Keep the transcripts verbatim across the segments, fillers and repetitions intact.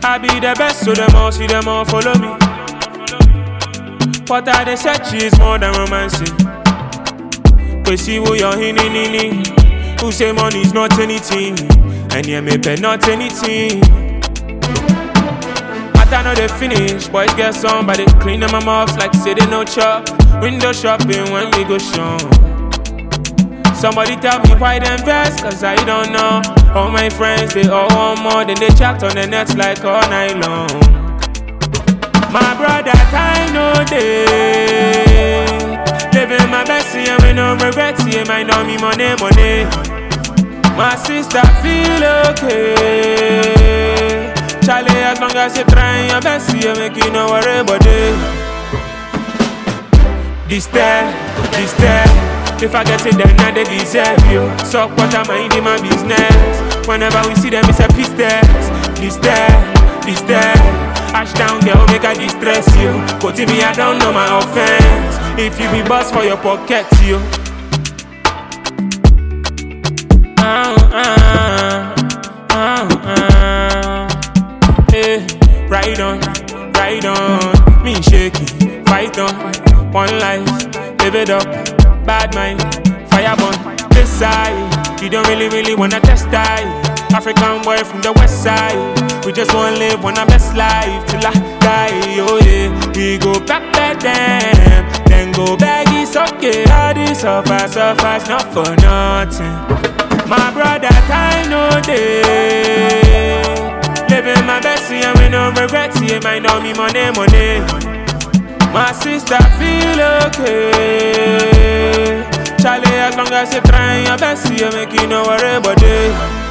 I be the best, so them all see them all follow me. What I they said she is more than romancing. Cause see who you're in, in, in, in. Who say money's not anything, and yeah, me pay not anything. I know they finish, boys get somebody clean them my mouths like say they no chop. Window shopping when we go show. Somebody tell me why them vex, cause I don't know. All my friends, they all want more, then they chat on the nets like all night long. My brother, I know they living my best, and we no regrets, yeah, mind on me money, money. My sister feel okay, Charlie, as long as you try your best, you make you no worry about it. This there, this there. If I get it, then I they deserve you. So what am I in my business? Whenever we see them, it's a piece there. This there, this there. Ash down, girl, make I distress you. But to me, I don't know my offense. If you be boss for your pocket, you. Ah, ah, ah, ah. Hey, ride on, ride on. Me shaky, fight on. One life, live it up. Bad mind, fire burn. This side, you don't really, really wanna test die. African boy from the west side. We just wanna live on our best life till I die. Oh yeah, we go back back then, then go back. It's okay, all this suffer, suffer, not for nothing. My brother, I know they living my best, and we no regrets. Yeah, mind on me, money, money. My sister feel okay, Charlie, as long as you try your best, you make you no worry about it.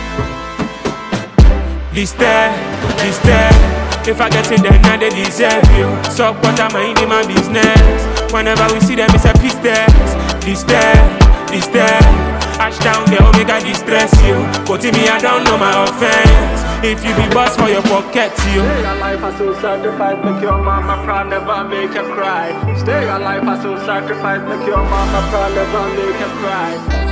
This there, this there. If I get it, then I they deserve you. So what am I in my business? Whenever we see them, it's a piece there. This there, this there. Ash down, girl, make I distress you. But to me, I don't know my offense. If you be boss for your pocket, you. Stay alive, I so sacrifice, make your mama proud, never make her cry. Stay alive, I so sacrifice, make your mama proud, never make her cry.